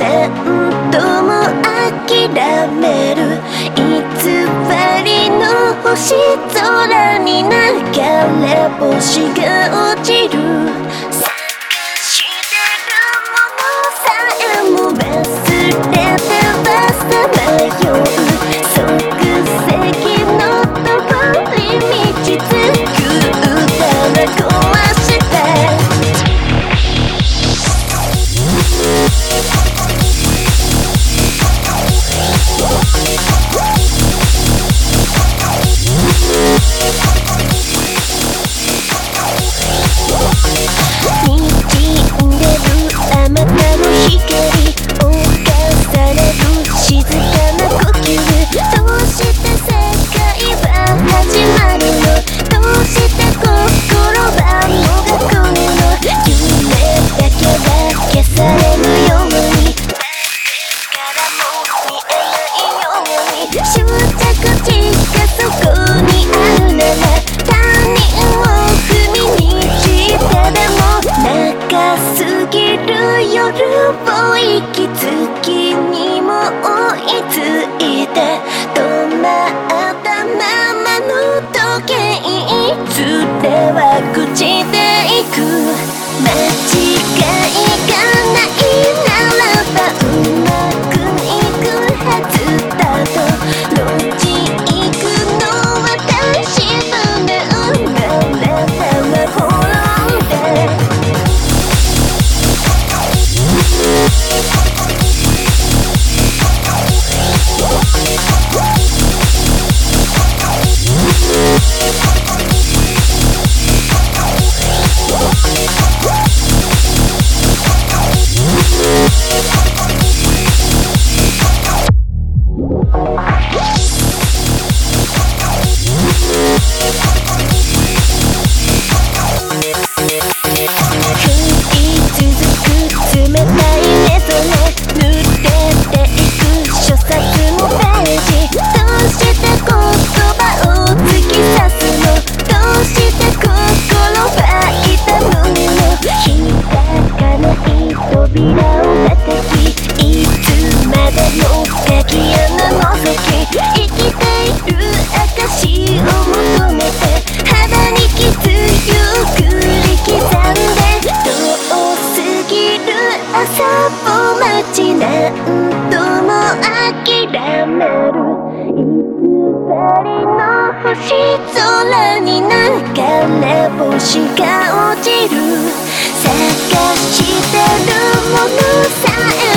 何度も諦める偽りの星空に流れ星が落ちる探してるものさえも忘れてさまよう即席の通り道作ったら壊して夜を息づきにも追いついて止まったままの時計いつでは朽ちていく間違いがないならばうまくいくはずだと路地行くのは確かめ生まれたら滅んで何度も諦める偽りの星空に流れ星が落ちる探してるものさえ